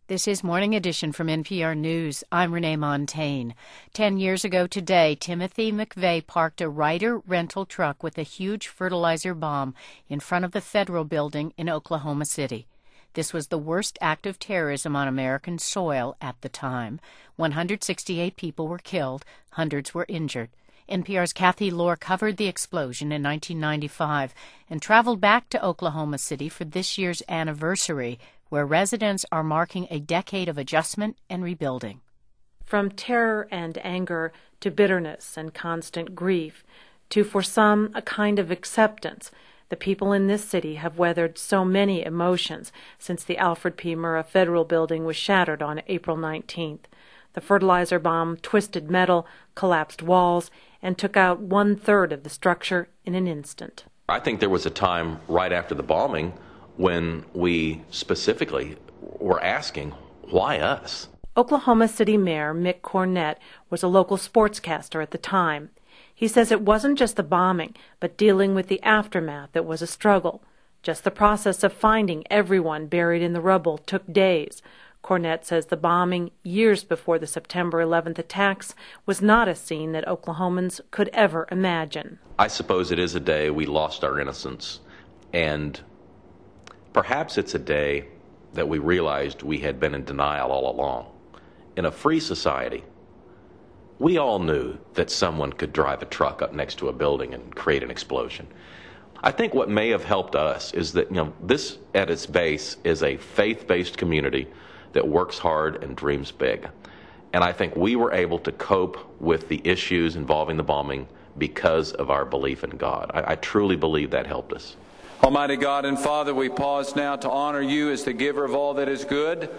This is Morning Edition from NPR News. I'm Renee Montaigne. 10 years ago today, Timothy McVeigh parked a Ryder rental truck with a huge fertilizer bomb in front of the Federal Building in Oklahoma City. This was the worst act of terrorism on American soil at the time. 168 people were killed, hundreds were injured. NPR's Kathy Lohr covered the explosion in 1995 and traveled back to Oklahoma City for this year's anniversary, where residents are marking a decade of adjustment and rebuilding. From terror and anger to bitterness and constant grief, to, for some, a kind of acceptance, the people in this city have weathered so many emotions since the Alfred P. Murrah Federal Building was shattered on April 19th. The fertilizer bomb twisted metal, collapsed walls, and took out 1/3 of the structure in an instant. I think there was a time right after the bombing when we specifically were asking, why us? Oklahoma City Mayor Mick Cornett was a local sportscaster at the time. He says it wasn't just the bombing, but dealing with the aftermath that was a struggle. Just the process of finding everyone buried in the rubble took days. Cornett says the bombing, years before the September 11th attacks, was not a scene that Oklahomans could ever imagine. I suppose it is a day we lost our innocence, and perhaps it's a day that we realized we had been in denial all along. In a free society, we all knew that someone could drive a truck up next to a building and create an explosion. I think what may have helped us is that, this at its base is a faith-based community that works hard and dreams big. And I think we were able to cope with the issues involving the bombing because of our belief in God. I truly believe that helped us. Almighty God and Father, we pause now to honor you as the giver of all that is good.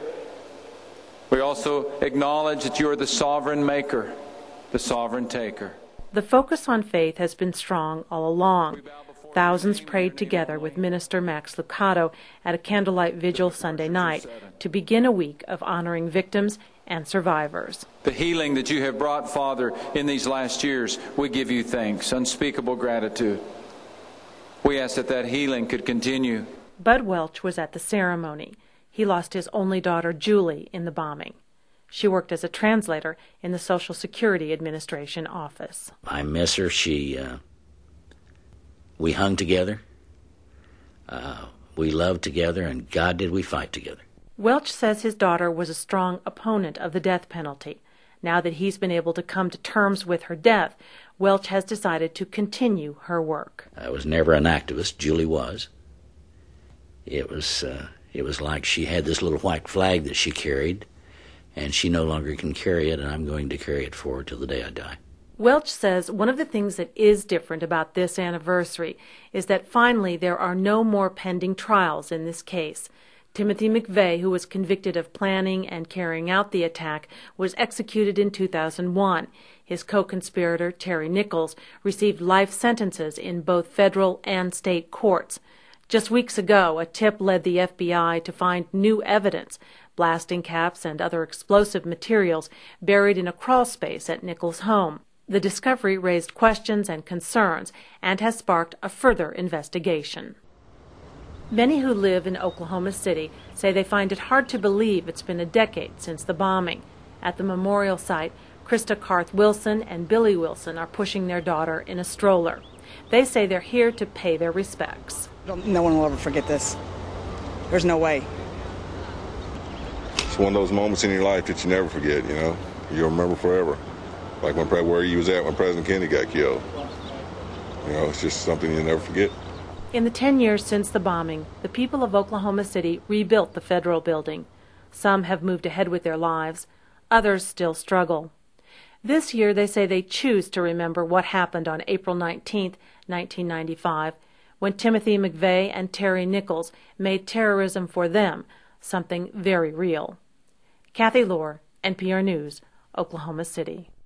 We also acknowledge that you are the sovereign maker, the sovereign taker. The focus on faith has been strong all along. Thousands prayed together with Minister Max Lucado at a candlelight vigil Sunday night to begin a week of honoring victims and survivors. The healing that you have brought, Father, in these last years, we give you thanks, unspeakable gratitude. We ask that healing could continue. Bud Welch was at the ceremony. He lost his only daughter, Julie, in the bombing. She worked as a translator in the Social Security Administration office. I miss her. We hung together. We loved together, and God did we fight together. Welch says his daughter was a strong opponent of the death penalty. Now that he's been able to come to terms with her death, Welch has decided to continue her work. I was never an activist. Julie was. It was like she had this little white flag that she carried, and she no longer can carry it, and I'm going to carry it forward till the day I die. Welch says one of the things that is different about this anniversary is that finally there are no more pending trials in this case. Timothy McVeigh, who was convicted of planning and carrying out the attack, was executed in 2001. His co-conspirator, Terry Nichols, received life sentences in both federal and state courts. Just weeks ago, a tip led the FBI to find new evidence, blasting caps and other explosive materials buried in a crawl space at Nichols' home. The discovery raised questions and concerns and has sparked a further investigation. Many who live in Oklahoma City say they find it hard to believe it's been a decade since the bombing. At the memorial site, Krista Karth Wilson and Billy Wilson are pushing their daughter in a stroller. They say they're here to pay their respects. No one will ever forget this. There's no way. It's one of those moments in your life that you never forget, You'll remember forever. Like where you was at when President Kennedy got killed. It's just something you'll never forget. In the 10 years since the bombing, the people of Oklahoma City rebuilt the Federal Building. Some have moved ahead with their lives. Others still struggle. This year, they say they choose to remember what happened on April 19, 1995, when Timothy McVeigh and Terry Nichols made terrorism for them something very real. Kathy Lohr, NPR News, Oklahoma City.